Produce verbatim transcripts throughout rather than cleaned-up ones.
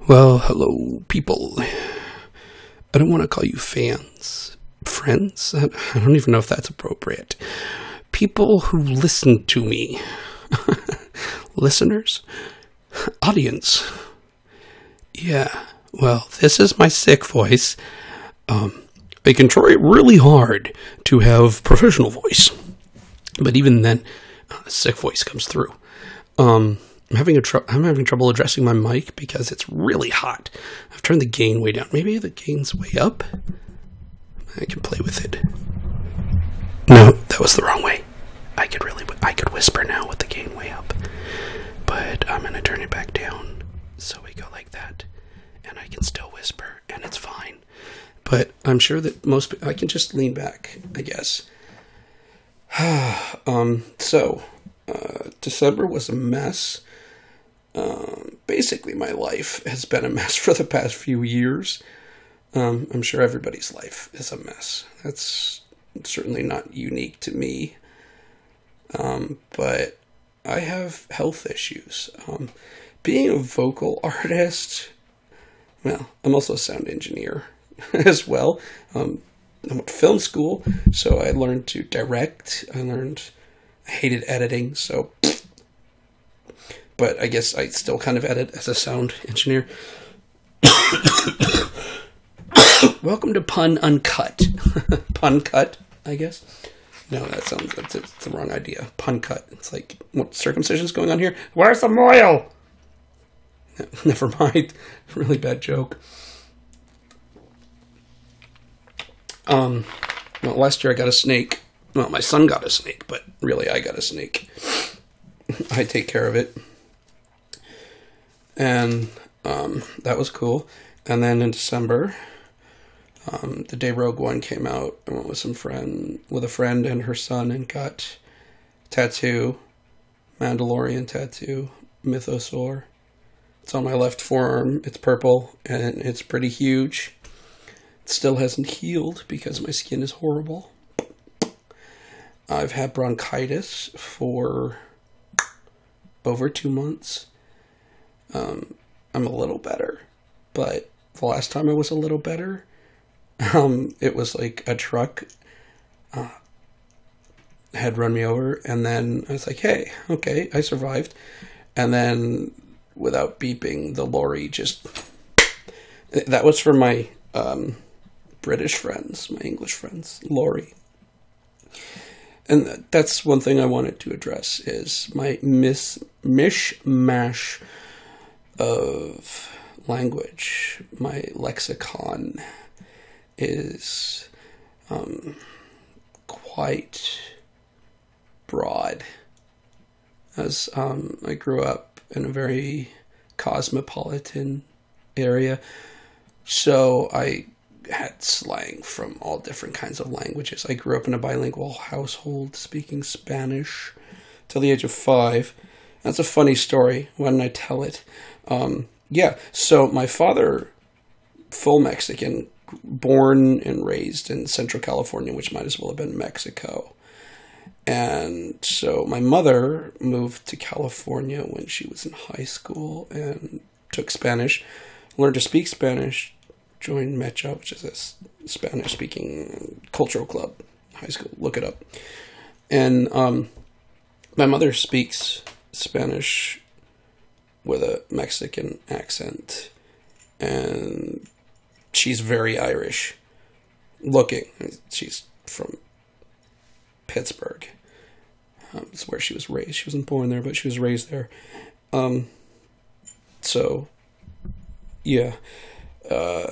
Well, hello, people. I don't want to call you fans. Friends? I I don't even know if that's appropriate. People who listen to me. Listeners? Audience. Yeah, well, this is my sick voice. Um, I can try really hard to have professional voice. But even then, uh, the sick voice comes through. Um... I'm having a tr- I'm having trouble addressing my mic because it's really hot. I've turned the gain way down. Maybe the gain's way up? I can play with it. No, that was the wrong way. I could really, I could whisper now with the gain way up. But I'm going to turn it back down. So we go like that. And I can still whisper, and it's fine. But I'm sure that most, I can just lean back, I guess. um, so, uh, December was a mess. Um, basically, my life has been a mess for the past few years. Um, I'm sure everybody's life is a mess. That's certainly not unique to me. Um, but I have health issues. Um, being a vocal artist, well, I'm also a sound engineer as well. Um, I went to film school, so I learned to direct. I learned, I hated editing, so... But I guess I still kind of edit as a sound engineer. Welcome to Pun Uncut. Pun Cut, I guess. No, that sounds, that's, that's the wrong idea. Pun Cut. It's like, what circumcision's going on here? Where's the moil? Never mind. Really bad joke. Um, well, last year I got a snake. Well, my son got a snake, but really I got a snake. I take care of it. And um, that was cool. And then in December, um, the day Rogue One came out, I went with some friend, with a friend and her son, and got tattoo, Mandalorian tattoo, Mythosaur. It's on my left forearm. It's purple and it's pretty huge. It still hasn't healed because my skin is horrible. I've had bronchitis for over two months. Um, I'm a little better, but the last time I was a little better, um, it was like a truck, uh, had run me over, and then I was like, hey, okay, I survived, and then, without beeping, the lorry just, that was for my, um, British friends, my English friends, lorry. And that's one thing I wanted to address, is my mis, mishmash of language. My lexicon is um, quite broad, as um, I grew up in a very cosmopolitan area, so I had slang from all different kinds of languages. I grew up in a bilingual household speaking Spanish till the age of five. That's a funny story. Why didn't I tell it? Um, yeah, so my father, full Mexican, born and raised in Central California, which might as well have been Mexico. And so my mother moved to California when she was in high school and took Spanish, learned to speak Spanish, joined Mecha, which is a Spanish-speaking cultural club, high school. Look it up. And um, my mother speaks Spanish with a Mexican accent, and she's very Irish looking. She's from Pittsburgh. Um, it's where she was raised. She wasn't born there, but she was raised there. Um, so, yeah. Uh,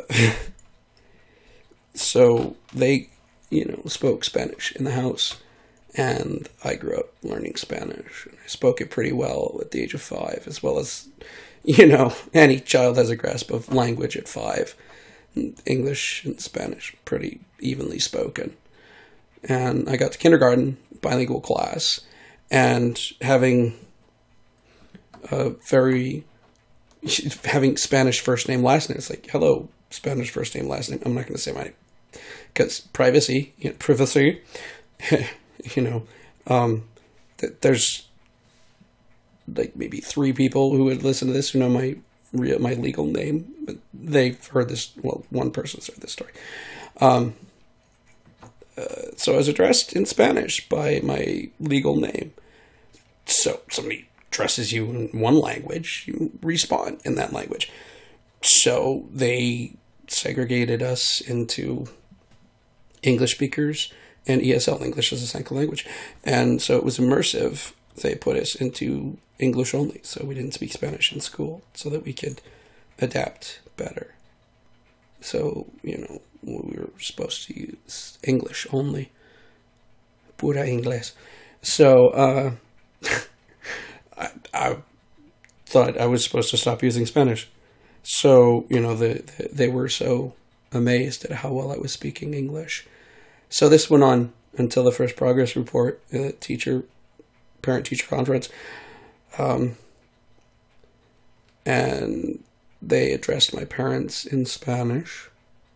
so they, you know, spoke Spanish in the house. And I grew up learning Spanish. I spoke it pretty well at the age of five, as well as, you know, any child has a grasp of language at five. English and Spanish, pretty evenly spoken. And I got to kindergarten, bilingual class, and having a very, having Spanish first name, last name. It's like, hello, Spanish first name, last name. I'm not going to say my, because privacy, you know, privacy. You know, um, th- there's like maybe three people who would listen to this who know my real, my legal name. They've heard this, well, one person's heard this story. Um, uh, so I was addressed in Spanish by my legal name. So somebody addresses you in one language, you respond in that language. So they segregated us into English speakers and E S L, English as a second language. And so it was immersive. They put us into English only, so we didn't speak Spanish in school, so that we could adapt better. So, you know, we were supposed to use English only. Pura inglés. So, uh, I, I thought I was supposed to stop using Spanish. So, you know, the, the, they were so amazed at how well I was speaking English. So this went on until the first progress report, uh, teacher, parent-teacher conference. Um, and they addressed my parents in Spanish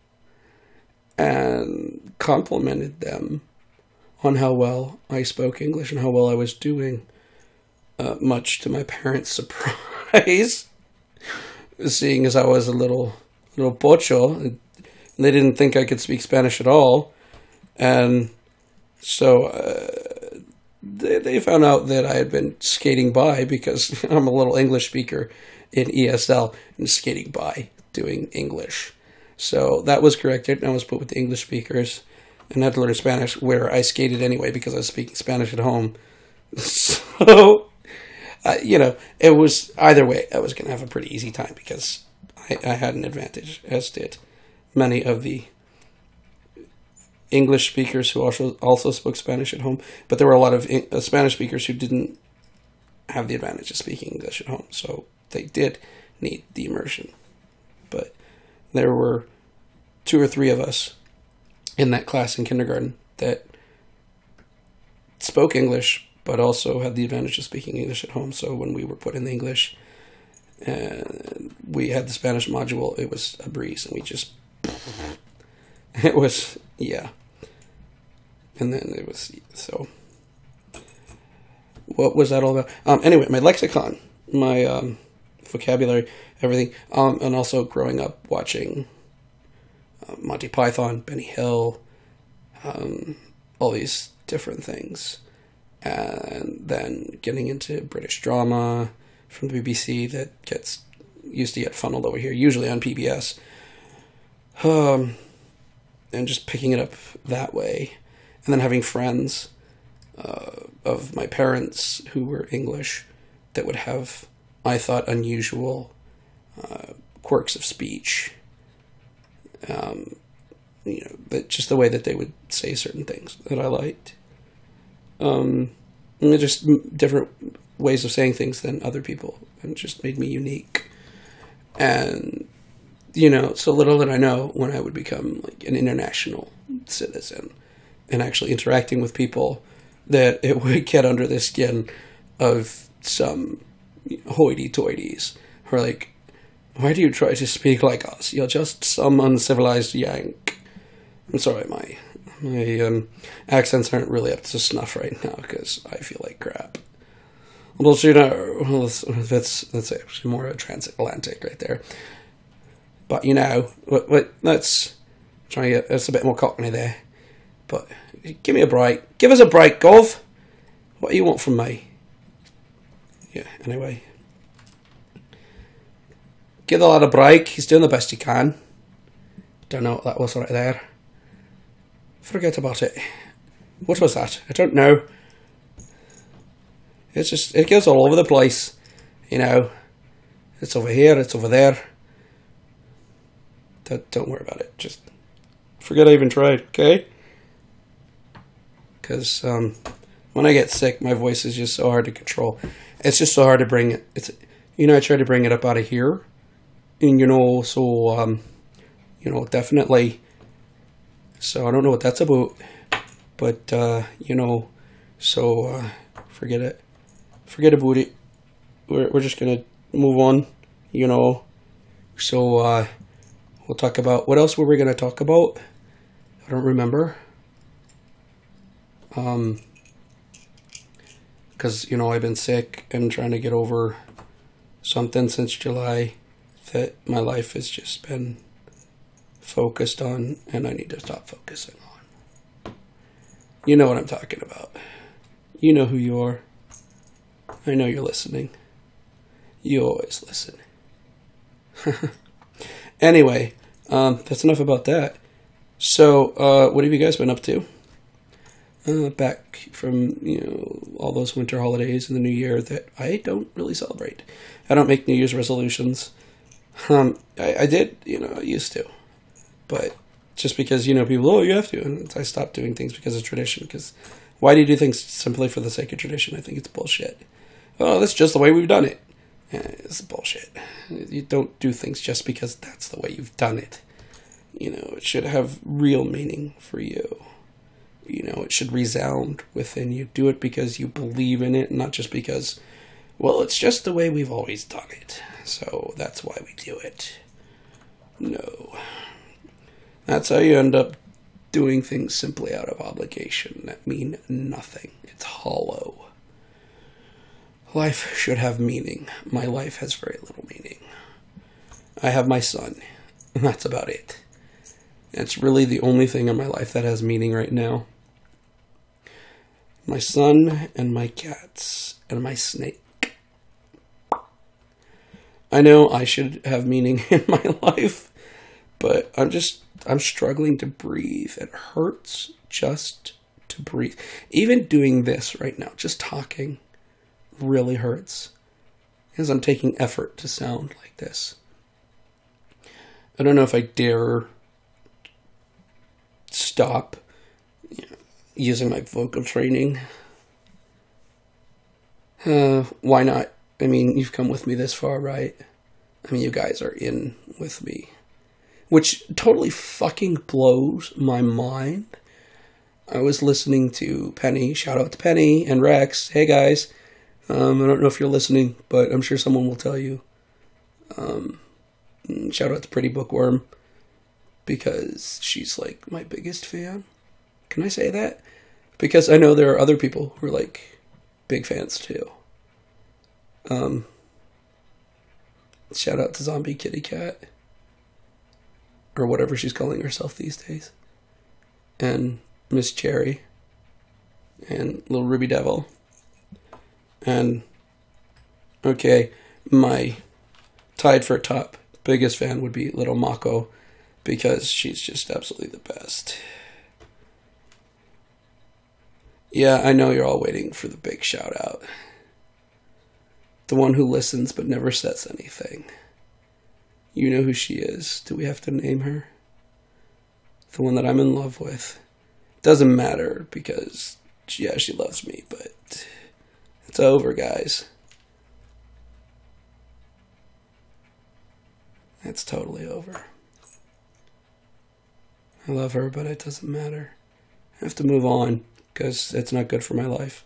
and complimented them on how well I spoke English and how well I was doing, uh, much to my parents' surprise, seeing as I was a little little pocho. They didn't think I could speak Spanish at all. And so uh, they, they found out that I had been skating by, because I'm a little English speaker in E S L, and skating by doing English. So that was corrected, and I was put with the English speakers and had to learn Spanish, where I skated anyway because I was speaking Spanish at home. So, uh, you know, it was, either way, I was going to have a pretty easy time, because I, I had an advantage, as did many of the English speakers who also also spoke Spanish at home. But there were a lot of uh, Spanish speakers who didn't have the advantage of speaking English at home, so they did need the immersion. But there were two or three of us in that class in kindergarten that spoke English, but also had the advantage of speaking English at home. So when we were put in the English and we had the Spanish module, it was a breeze, and we just, it was, yeah. And then it was, so, what was that all about? Um, anyway, my lexicon, my um, vocabulary, everything, um, and also growing up watching uh, Monty Python, Benny Hill, um, all these different things, and then getting into British drama from the B B C that gets used to get funneled over here, usually on P B S, um, and just picking it up that way, and then having friends uh, of my parents who were English that would have, I thought, unusual uh, quirks of speech. Um, you know, but just the way that they would say certain things that I liked. Um, and just different ways of saying things than other people, and it just made me unique. And, you know, so little did I know when I would become like an international citizen and actually interacting with people, that it would get under the skin of some hoity-toities who are like, why do you try to speak like us? You're just some uncivilized Yank. I'm sorry, my my um, accents aren't really up to snuff right now, because I feel like crap. Well, you know, well, that's that's actually more a transatlantic right there. But you know, what, what, let's try and get, that's a bit more cockney there. But give me a break. Give us a break, Gov. What do you want from me? Yeah, anyway. Give the lad a break. He's doing the best he can. Don't know what that was right there. Forget about it. What was that? I don't know. It's just, it goes all over the place. You know. It's over here, it's over there. Don't, don't worry about it. Just forget I even tried, okay? Because um, when I get sick, my voice is just so hard to control. It's just so hard to bring it. It's, you know, I try to bring it up out of here. And, you know, so, um, you know, definitely. So I don't know what that's about. But, uh, you know, so uh, forget it. Forget about it. We're, we're just going to move on, you know. So uh, we'll talk about, what else were we going to talk about? I don't remember. Um, because, you know, I've been sick and trying to get over something since July. that my life has just been focused on, and I need to stop focusing on. You know what I'm talking about. You know who you are. I know you're listening. You always listen. Anyway, um, that's enough about that. So, uh, what have you guys been up to? Uh, back from, you know, all those winter holidays and the new year that I don't really celebrate. I don't make New Year's resolutions. Um, I, I did, you know, I used to. But just because, you know, people, oh, you have to. And I stopped doing things because of tradition. Because why do you do things simply for the sake of tradition? I think it's bullshit. Oh, that's just the way we've done it. Yeah, it's bullshit. You don't do things just because that's the way you've done it. You know, it should have real meaning for you. You know, it should resound within you. Do it because you believe in it, not just because, well, it's just the way we've always done it. So that's why we do it. No. That's how you end up doing things simply out of obligation that mean nothing. It's hollow. Life should have meaning. My life has very little meaning. I have my son, and that's about it. It's really the only thing in my life that has meaning right now. My son and my cats and my snake. I know I should have meaning in my life, but I'm just, I'm struggling to breathe. It hurts just to breathe. Even doing this right now, just talking, really hurts. Because I'm taking effort to sound like this. I don't know if I dare stop you know, using my vocal training. Uh, why not? I mean, you've come with me this far, right? I mean, you guys are in with me. Which totally fucking blows my mind. I was listening to Penny. Shout out to Penny and Rex. Hey, guys. Um, I don't know if you're listening, but I'm sure someone will tell you. Um, shout out to Pretty Bookworm. Because she's, like, my biggest fan. Can I say that? Because I know there are other people who are, like, big fans, too. Um, shout out to Zombie Kitty Cat. Or whatever she's calling herself these days. And Miss Cherry. And Little Ruby Devil. And, okay, my tied for top biggest fan would be Little Mako. Because she's just absolutely the best. Yeah, I know you're all waiting for the big shout out. The one who listens but never says anything. You know who she is. Do we have to name her? The one that I'm in love with. Doesn't matter because, yeah, she loves me, but it's over, guys. It's totally over. I love her, but it doesn't matter. I have to move on, because it's not good for my life.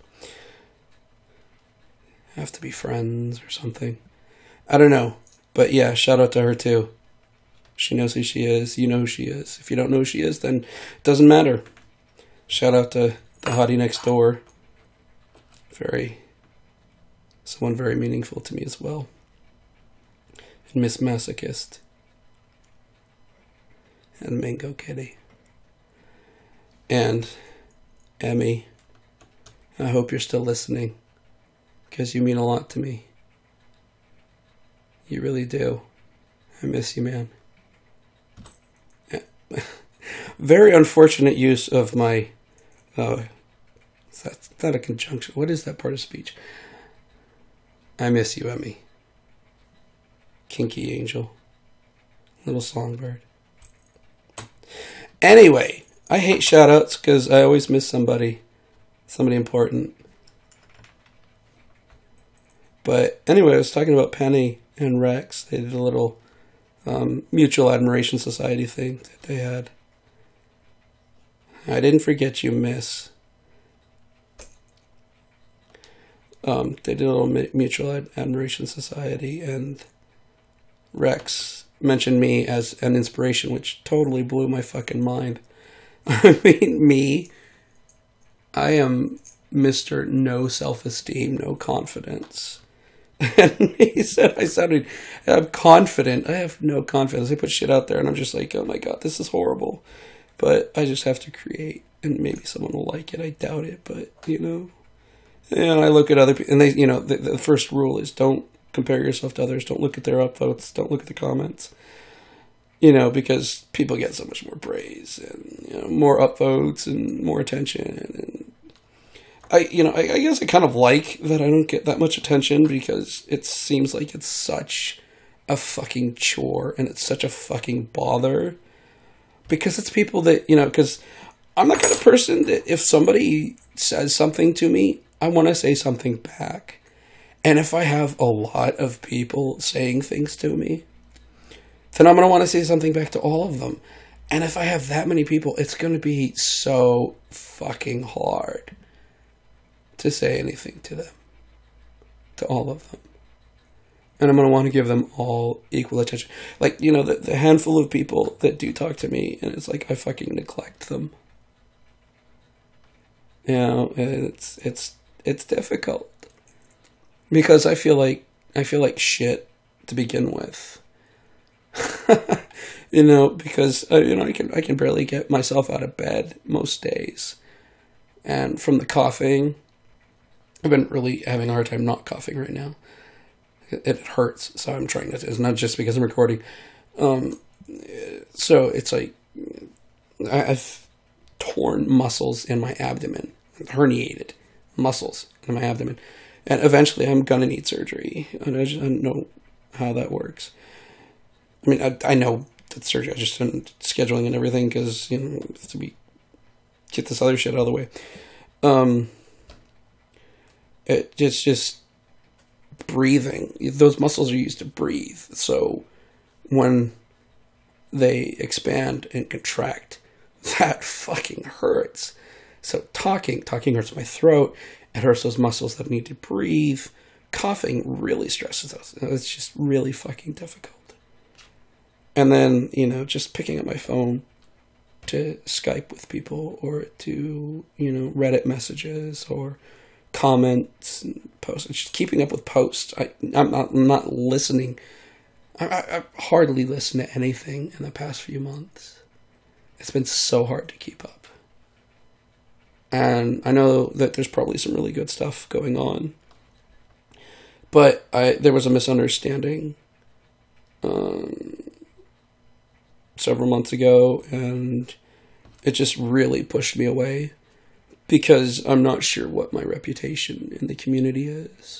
I have to be friends or something. I don't know. But yeah, shout out to her too. She knows who she is. You know who she is. If you don't know who she is, then it doesn't matter. Shout out to the hottie next door. Very, someone very meaningful to me as well. And Miss Masochist. And Mango Kitty. And Emmy, I hope you're still listening, because you mean a lot to me. You really do. I miss you, man. Very unfortunate use of my, uh, that's not a conjunction. What is that part of speech? I miss you, Emmy. Kinky angel. Little songbird. Anyway, I hate shout-outs because I always miss somebody. Somebody important. But anyway, I was talking about Penny and Rex. They did a little um, Mutual Admiration Society thing that they had. I didn't forget you, miss. Um, they did a little Mutual Ad- Admiration Society, and Rex mentioned me as an inspiration, which totally blew my fucking mind. I mean, me, I am Mister No self-esteem, no confidence. And he said I sounded, I'm confident. I have no confidence. I put shit out there and I'm just like, oh my God, this is horrible. But I just have to create, and maybe someone will like it. I doubt it, but you know. And I look at other people, and they, you know, the, the first rule is don't compare yourself to others. Don't look at their upvotes. Don't look at the comments. You know, because people get so much more praise and, you know, more upvotes and more attention. And I, you know, I, I guess I kind of like that I don't get that much attention because it seems like it's such a fucking chore and it's such a fucking bother. Because it's people that, you know, because I'm the kind of person that if somebody says something to me, I want to say something back. And if I have a lot of people saying things to me, then I'm going to want to say something back to all of them. And if I have that many people, it's going to be so fucking hard to say anything to them. To all of them. And I'm going to want to give them all equal attention. Like, you know, the, the handful of people that do talk to me, and it's like I fucking neglect them. You know, it's it's it's difficult. Because I feel like I feel like shit to begin with. You know, because uh, you know, I can I can barely get myself out of bed most days. And from the coughing, I've been really having a hard time not coughing right now. It hurts, so I'm trying to. It's not just because I'm recording. Um, so it's like I've torn muscles in my abdomen, herniated muscles in my abdomen, and eventually I'm gonna need surgery. And I just I don't know how that works. I mean, I I know that surgery. I just am scheduling and everything because you know to be get this other shit out of the way. Um, it it's just. Breathing. Those muscles are used to breathe. So when they expand and contract, that fucking hurts. So talking, talking hurts my throat. It hurts those muscles that need to breathe. Coughing really stresses us. It's just really fucking difficult. And then, you know, just picking up my phone to Skype with people or to, you know, Reddit messages or comments and posts, just keeping up with posts. I, I'm not, I'm not listening. I, I, I've hardly listened to anything in the past few months. It's been so hard to keep up. And I know that there's probably some really good stuff going on. But I there was a misunderstanding um, several months ago, and it just really pushed me away. Because I'm not sure what my reputation in the community is.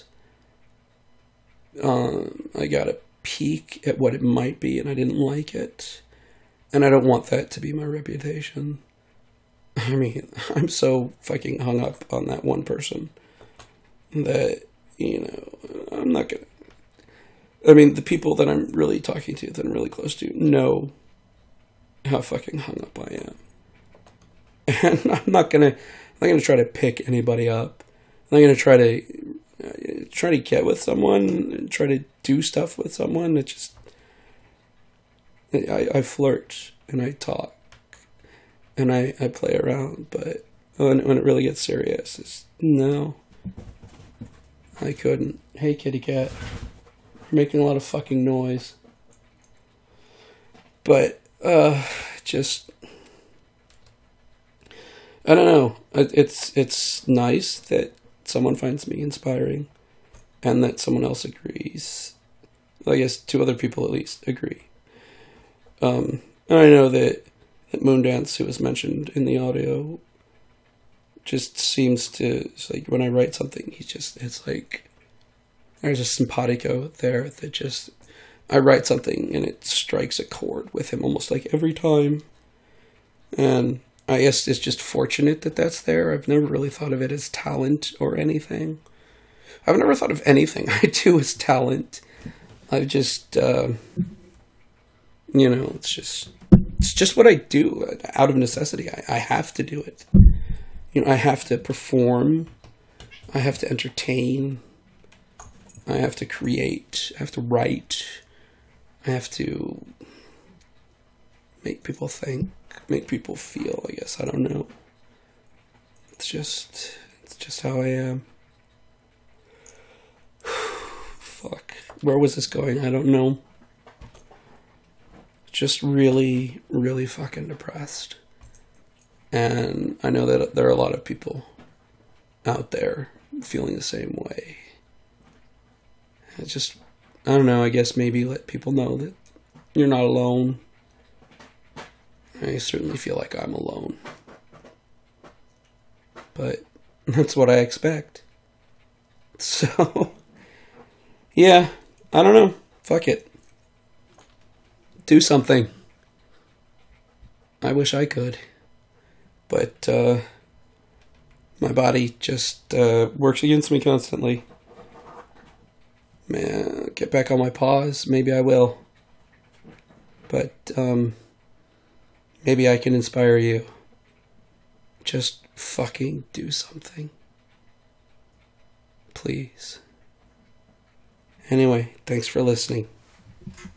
Um, I got a peek at what it might be, and I didn't like it. And I don't want that to be my reputation. I mean, I'm so fucking hung up on that one person that, you know, I'm not gonna... I mean, the people that I'm really talking to, that I'm really close to, know how fucking hung up I am. And I'm not gonna... I'm not going to try to pick anybody up. I'm not going to try to uh, try to get with someone and try to do stuff with someone. It just, I, I flirt and I talk and I, I play around, but when, when it really gets serious, it's no, I couldn't. Hey, kitty cat, you're making a lot of fucking noise. But, uh, just... I don't know. It's it's nice that someone finds me inspiring and that someone else agrees. I guess two other people at least agree. Um, and I know that, that Moondance, who was mentioned in the audio, just seems to, it's like when I write something, he just, it's like, there's a simpatico there that just, I write something and it strikes a chord with him almost like every time. And I guess it's just fortunate that that's there. I've never really thought of it as talent or anything. I've never thought of anything I do as talent. I've just, uh, you know, it's just, it's just what I do out of necessity. I, I have to do it. You know, I have to perform. I have to entertain. I have to create. I have to write. I have to make people think. Make people feel, I guess. I don't know. It's just, it's just how I am. fuck. Where was this going? I don't know. Just really, really fucking depressed. And I know that there are a lot of people out there feeling the same way. It's just, I don't know, I guess maybe let people know that you're not alone. I certainly feel like I'm alone. But that's what I expect. So, yeah, I don't know. Fuck it. Do something. I wish I could. But, uh, my body just, uh, works against me constantly. Man, get back on my paws. Maybe I will. But, um, maybe I can inspire you. Just fucking do something. Please. Anyway, thanks for listening.